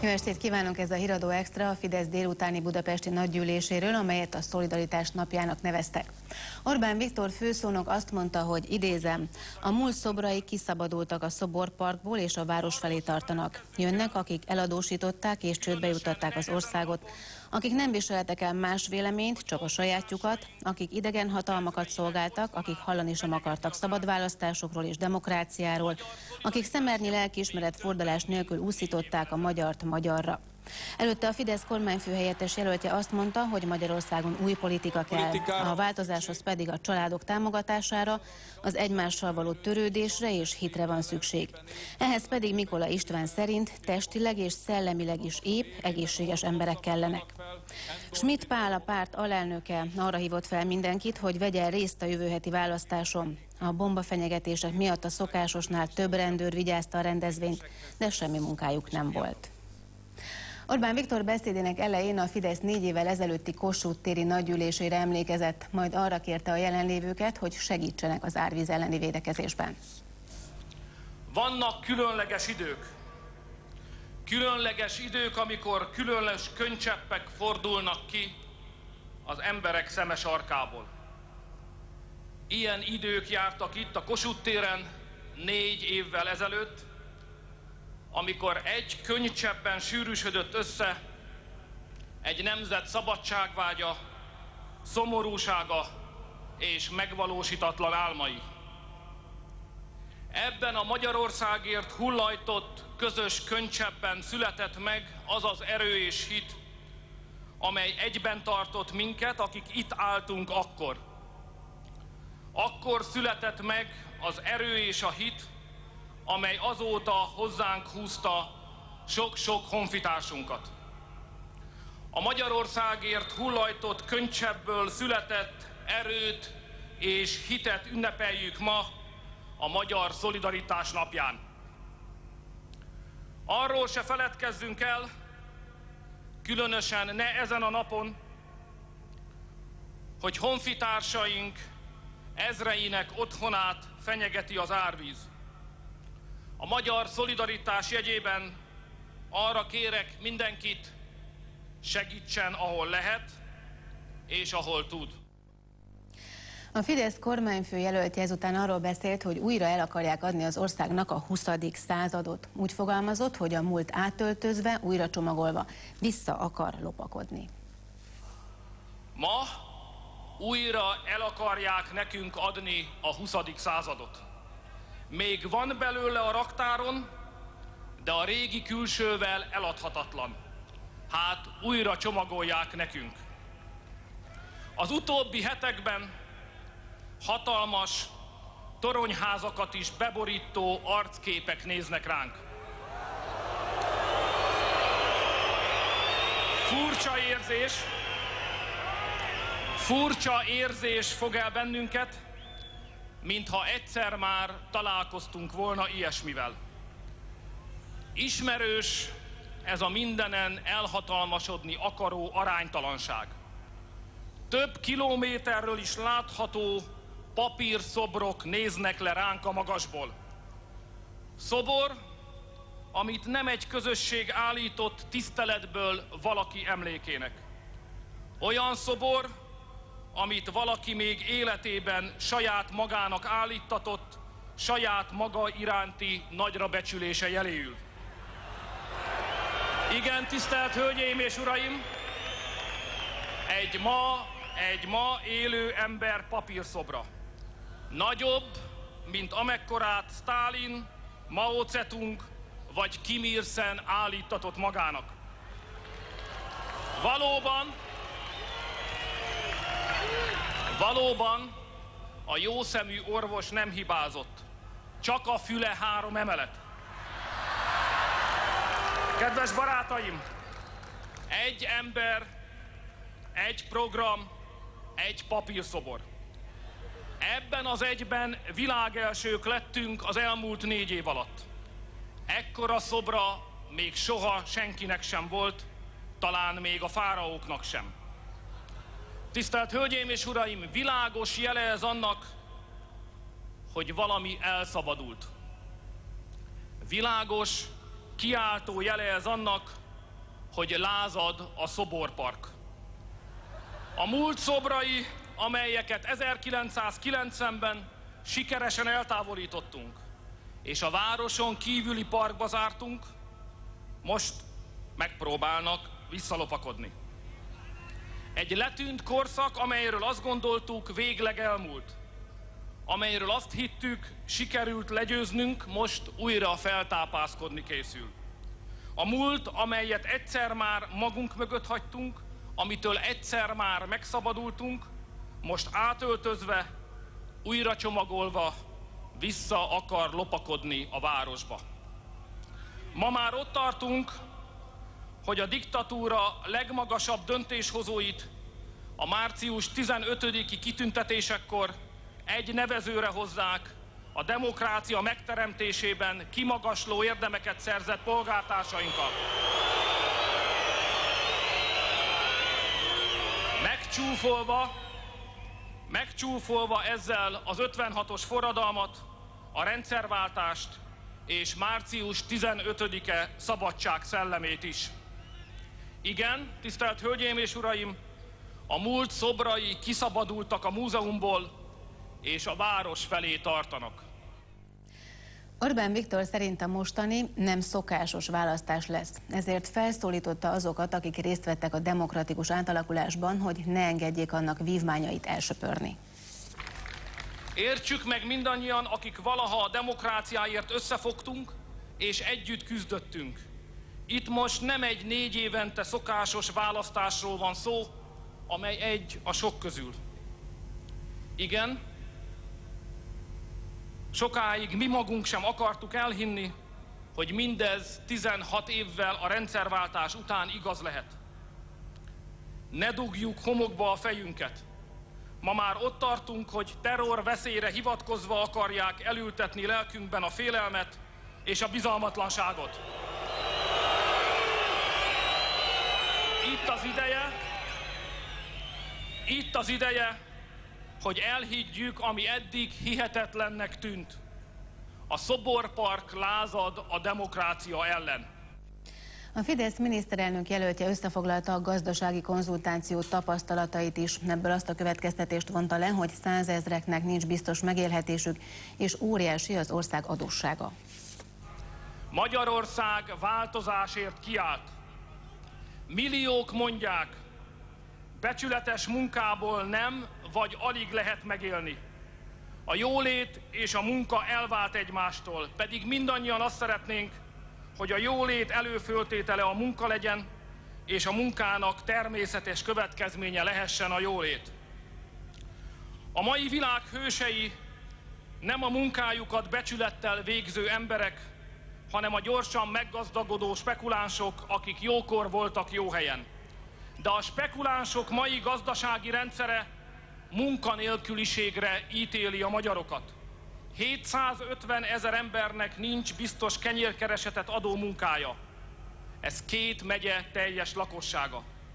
Jó estét kívánunk, ez a Híradó Extra a Fidesz délutáni budapesti nagygyűléséről, amelyet a Szolidaritás napjának neveztek. Orbán Viktor főszónok azt mondta, hogy idézem, a múlt szobrai kiszabadultak a szoborparkból és a város felé tartanak. Jönnek, akik eladósították és csődbe juttatták az országot, akik nem viseltek el más véleményt, csak a sajátjukat, akik idegen hatalmakat szolgáltak, akik hallani sem akartak szabad választásokról és demokráciáról, akik szemernyi lelkiismeret fordulás nélkül úszították a magyart magyarra. Előtte a Fidesz kormányfőhelyettes jelöltje azt mondta, hogy Magyarországon új politika kell, a változáshoz pedig a családok támogatására, az egymással való törődésre és hitre van szükség. Ehhez pedig Mikola István szerint testileg és szellemileg is épp, egészséges emberek kellenek. Schmidt Pál, a párt alelnöke arra hívott fel mindenkit, hogy vegyen részt a jövő heti választáson. A bombafenyegetések miatt a szokásosnál több rendőr vigyázta a rendezvényt, de semmi munkájuk nem volt. Orbán Viktor beszédének elején a Fidesz 4 évvel ezelőtti Kossuth téri nagygyűlésére emlékezett, majd arra kérte a jelenlévőket, hogy segítsenek az árvíz elleni védekezésben. Vannak különleges idők. Különleges idők, amikor különleges könycseppek fordulnak ki az emberek szeme sarkából. Ilyen idők jártak itt a Kossuth téren 4 évvel ezelőtt, amikor egy könycseppben sűrűsödött össze egy nemzet szabadságvágya, szomorúsága és megvalósítatlan álmai. Ebben a Magyarországért hullajtott közös könycseppben született meg az az erő és hit, amely egyben tartott minket, akik itt álltunk akkor. Akkor született meg az erő és a hit, amely azóta hozzánk húzta sok-sok honfitársunkat. A Magyarországért hullajtott könycseppből született erőt és hitet ünnepeljük ma a Magyar Szolidaritás napján. Arról se feledkezzünk el, különösen ne ezen a napon, hogy honfitársaink ezreinek otthonát fenyegeti az árvíz. A Magyar Szolidaritás jegyében arra kérek mindenkit, segítsen, ahol lehet és ahol tud. A Fidesz kormányfő jelöltje ezután arról beszélt, hogy újra el akarják adni az országnak a 20. századot. Úgy fogalmazott, hogy a múlt átöltözve, újra csomagolva vissza akar lopakodni. Ma újra el akarják nekünk adni a 20. századot. Még van belőle a raktáron, de a régi külsővel eladhatatlan. Hát újra csomagolják nekünk. Az utóbbi hetekben hatalmas toronyházakat is beborító arcképek néznek ránk. Furcsa érzés fog el bennünket, mintha egyszer már találkoztunk volna ilyesmivel. Ismerős ez a mindenen elhatalmasodni akaró aránytalanság. Több kilométerről is látható papírszobrok néznek le ránk a magasból. Szobor, amit nem egy közösség állított tiszteletből valaki emlékének. Olyan szobor, amit valaki még életében saját magának állíttatott, saját maga iránti nagyra becsülése jeléül. Igen, tisztelt Hölgyeim és Uraim, egy ma élő ember papírszobra. Nagyobb, mint amekkorát Sztálin, Mao Zedong vagy Kim Il-sen állíttatott magának. Valóban a jószemű orvos nem hibázott. Csak a füle 3 emelet. Kedves barátaim, egy ember, egy program, egy papírszobor. Ebben az egyben világelsők lettünk az elmúlt 4 év alatt. Ekkora szobra még soha senkinek sem volt, talán még a fáraóknak sem. Tisztelt Hölgyeim és Uraim, világos jele ez annak, hogy valami elszabadult. Világos, kiáltó jele ez annak, hogy lázad a szoborpark. A múlt szobrai, amelyeket 1990-ben sikeresen eltávolítottunk, és a városon kívüli parkba zártunk, most megpróbálnak visszalopakodni. Egy letűnt korszak, amelyről azt gondoltuk, végleg elmúlt. Amelyről azt hittük, sikerült legyőznünk, most újra feltápászkodni készül. A múlt, amelyet egyszer már magunk mögött hagytunk, amitől egyszer már megszabadultunk, most átöltözve, újra csomagolva vissza akar lopakodni a városba. Ma már ott tartunk, hogy a diktatúra legmagasabb döntéshozóit a március 15-i kitüntetésekkor egy nevezőre hozzák: a demokrácia megteremtésében kimagasló érdemeket szerzett polgártársainkat. Megcsúfolva ezzel az 56-os forradalmat, a rendszerváltást és március 15-e szabadság szellemét is. Igen, tisztelt Hölgyeim és Uraim, a múlt szobrai kiszabadultak a múzeumból, és a város felé tartanak. Orbán Viktor szerint a mostani nem szokásos választás lesz, ezért felszólította azokat, akik részt vettek a demokratikus átalakulásban, hogy ne engedjék annak vívmányait elsöpörni. Értsük meg mindannyian, akik valaha a demokráciáért összefogtunk és együtt küzdöttünk. Itt most nem egy 4 évente szokásos választásról van szó, amely egy a sok közül. Igen, sokáig mi magunk sem akartuk elhinni, hogy mindez 16 évvel a rendszerváltás után igaz lehet. Ne dugjuk homokba a fejünket. Ma már ott tartunk, hogy terror veszélyre hivatkozva akarják elültetni lelkünkben a félelmet és a bizalmatlanságot. Itt az ideje, hogy elhiggyük, ami eddig hihetetlennek tűnt. A szoborpark lázad a demokrácia ellen. A Fidesz miniszterelnök jelöltje összefoglalta a gazdasági konzultáció tapasztalatait is. Ebből azt a következtetést vonta le, hogy 100 000-eknek nincs biztos megélhetésük, és óriási az ország adóssága. Magyarország változásért kiállt. Milliók mondják, becsületes munkából nem vagy alig lehet megélni. A jólét és a munka elvált egymástól, pedig mindannyian azt szeretnénk, hogy a jólét előföltétele a munka legyen, és a munkának természetes következménye lehessen a jólét. A mai világ hősei nem a munkájukat becsülettel végző emberek, hanem a gyorsan meggazdagodó spekulánsok, akik jókor voltak jó helyen. De a spekulánsok mai gazdasági rendszere munkanélküliségre ítéli a magyarokat. 750 000 embernek nincs biztos kenyérkeresetet adó munkája. Ez 2 megye teljes lakossága.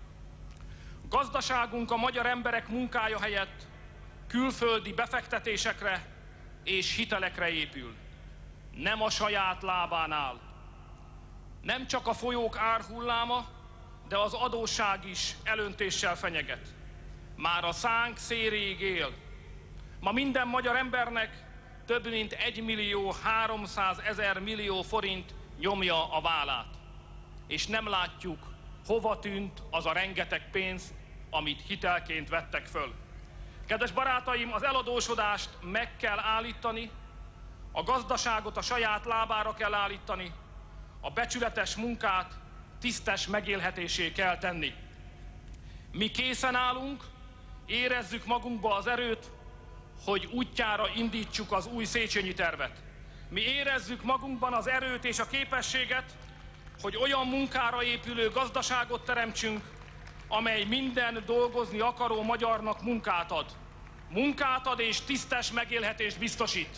A gazdaságunk a magyar emberek munkája helyett külföldi befektetésekre és hitelekre épül. Nem a saját lábán áll. Nem csak a folyók árhulláma, de az adósság is elöntéssel fenyeget. Már a szánk széréig él. Ma minden magyar embernek több mint 1 300 000 millió forint nyomja a vállát. És nem látjuk, hova tűnt az a rengeteg pénz, amit hitelként vettek föl. Kedves barátaim, az eladósodást meg kell állítani, a gazdaságot a saját lábára kell állítani, a becsületes munkát tisztes megélhetésé kell tenni. Mi készen állunk, érezzük magunkba az erőt, hogy útjára indítsuk az új Széchenyi tervet. Mi érezzük magunkban az erőt és a képességet, hogy olyan munkára épülő gazdaságot teremtsünk, amely minden dolgozni akaró magyarnak munkát ad. Munkát ad és tisztes megélhetést biztosít.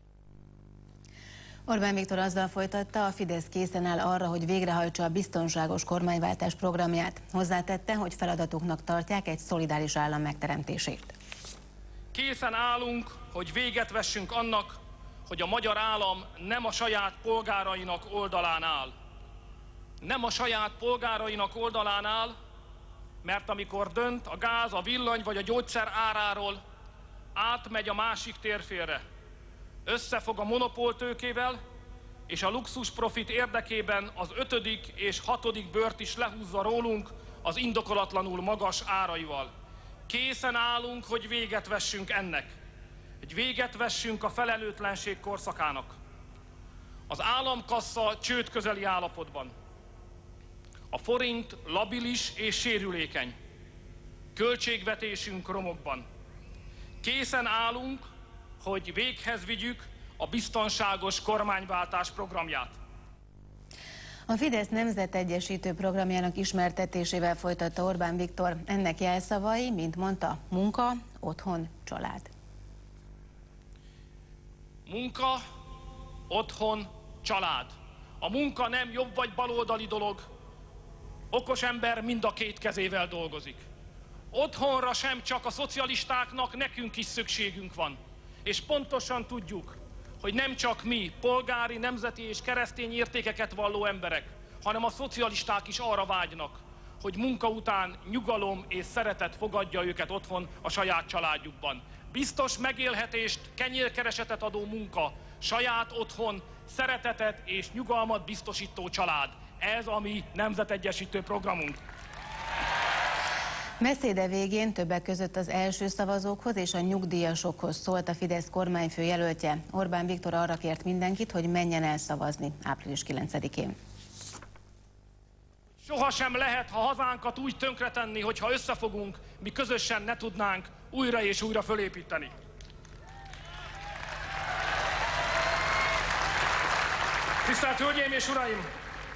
Orbán Viktor azzal folytatta, a Fidesz készen áll arra, hogy végrehajtsa a biztonságos kormányváltás programját. Hozzátette, hogy feladatuknak tartják egy szolidáris állam megteremtését. Készen állunk, hogy véget vessünk annak, hogy a magyar állam nem a saját polgárainak oldalán áll. nem a saját polgárainak oldalán áll, mert amikor dönt a gáz, a villany vagy a gyógyszer áráról, átmegy a másik térfélre, összefog a monopóltőkével, és a luxus profit érdekében az 5. és 6. bört is lehúzza rólunk az indokolatlanul magas áraival. Készen állunk, hogy véget vessünk ennek. Hogy véget vessünk a felelőtlenség korszakának. Az államkassa csődközeli állapotban. A forint labilis és sérülékeny. Költségvetésünk romokban. Készen állunk, hogy véghez vigyük a biztonságos kormányváltás programját. A Fidesz nemzetegyesítő programjának ismertetésével folytatta Orbán Viktor. Ennek jelszavai, mint mondta, munka, otthon, család. Munka, otthon, család. A munka nem jobb vagy baloldali dolog. Okos ember mind a két kezével dolgozik. Otthonra sem csak a szocialistáknak, nekünk is szükségünk van. És pontosan tudjuk, hogy nem csak mi, polgári, nemzeti és keresztény értékeket valló emberek, hanem a szocialisták is arra vágynak, hogy munka után nyugalom és szeretet fogadja őket otthon a saját családjukban. Biztos megélhetést, kenyérkeresetet adó munka, saját otthon, szeretetet és nyugalmat biztosító család. Ez a mi nemzetegyesítő programunk. Beszéde végén többek között az első szavazókhoz és a nyugdíjasokhoz szólt a Fidesz kormányfő jelöltje. Orbán Viktor arra kért mindenkit, hogy menjen el szavazni április 9-én. Sohasem lehet, ha hazánkat úgy tönkretenni, hogyha összefogunk, mi közösen ne tudnánk újra és újra fölépíteni. Tisztelt Hölgyeim és Uraim!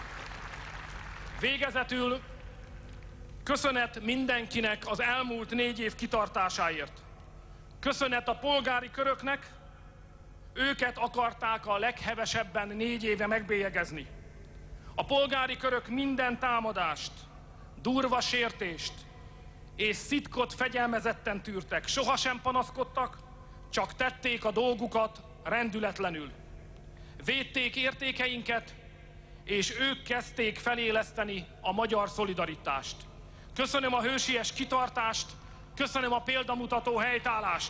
Végezetül köszönet mindenkinek az elmúlt 4 év kitartásáért. Köszönet a polgári köröknek, őket akarták a leghevesebben 4 éve megbélyegezni. A polgári körök minden támadást, durva sértést és szitkot fegyelmezetten tűrtek. Sohasem panaszkodtak, csak tették a dolgukat rendületlenül. Védték értékeinket, és ők kezdték feléleszteni a magyar szolidaritást. Köszönöm a hősies kitartást, köszönöm a példamutató helytállást.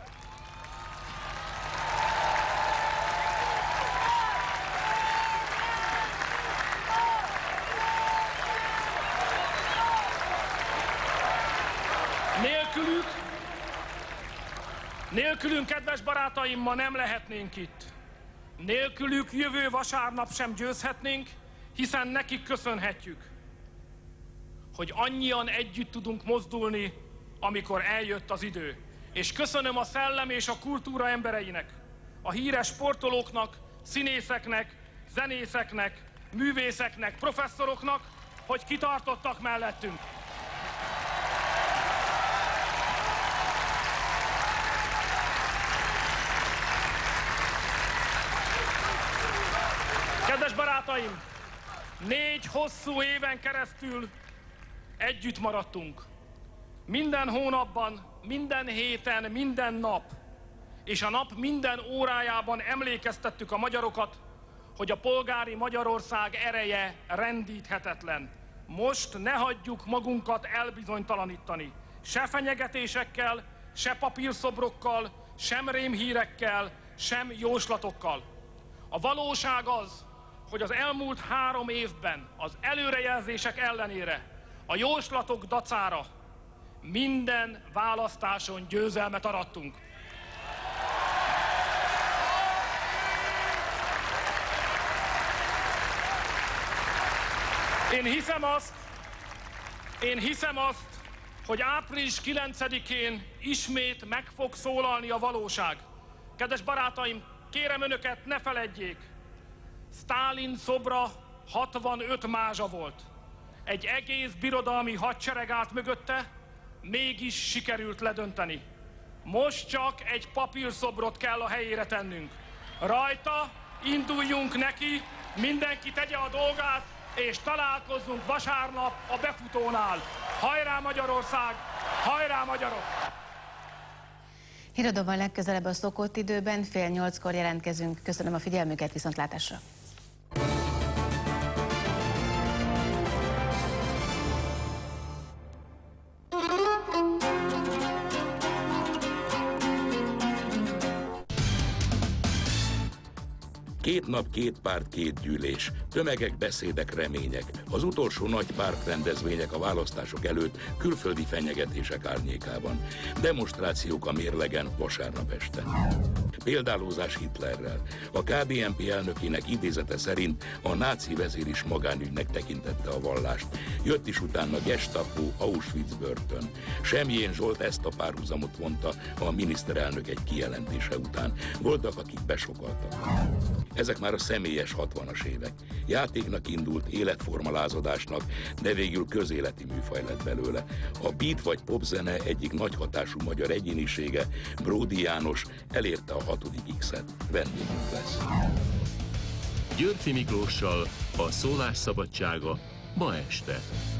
Nélkülünk, kedves barátaim, ma nem lehetnénk itt. Nélkülük jövő vasárnap sem győzhetnénk, hiszen nekik köszönhetjük, hogy annyian együtt tudunk mozdulni, amikor eljött az idő. És köszönöm a szellem és a kultúra embereinek, a híres sportolóknak, színészeknek, zenészeknek, művészeknek, professzoroknak, hogy kitartottak mellettünk. Kedves barátaim, 4 hosszú éven keresztül együtt maradtunk. Minden hónapban, minden héten, minden nap, és a nap minden órájában emlékeztettük a magyarokat, hogy a polgári Magyarország ereje rendíthetetlen. Most ne hagyjuk magunkat elbizonytalanítani. Se fenyegetésekkel, se papírszobrokkal, sem rémhírekkel, sem jóslatokkal. A valóság az, hogy az elmúlt 3 évben az előrejelzések ellenére, a jóslatok dacára minden választáson győzelmet arattunk. Én hiszem azt, hogy április 9-én ismét meg fog szólalni a valóság. Kedves barátaim, kérem önöket, ne feledjék, Sztálin szobra 65 mázsa volt. Egy egész birodalmi hadsereg állt mögötte, mégis sikerült ledönteni. Most csak egy papírszobrot kell a helyére tennünk. Rajta induljunk neki, mindenki tegye a dolgát, és találkozzunk vasárnap a befutónál. Hajrá Magyarország! Hajrá magyarok! Híradóban legközelebb a szokott időben, 7:30-kor jelentkezünk. Köszönöm a figyelmüket, viszontlátásra! 2 nap, 2 párt, 2 gyűlés, tömegek, beszédek, remények, az utolsó nagy pártrendezvények a választások előtt külföldi fenyegetések árnyékában, demonstrációk a Mérlegen vasárnap este. Példálózás Hitlerrel. A KDNP elnökének idézete szerint a náci vezér is magánügynek tekintette a vallást. Jött is utána Gestapo, Auschwitz börtön. Semjén Zsolt ezt a párhuzamot vonta a miniszterelnök egy kijelentése után. Voltak, akik besokaltak. Ezek már a személyes 60-as évek. Játéknak indult, életformalázadásnak, de végül közéleti műfaj lett belőle. A beat vagy popzene egyik nagy hatású magyar egyénisége, Bródi János elérte a 6. X-et. Vendégünk lesz. Györffy Miklóssal a szólás szabadsága ma este.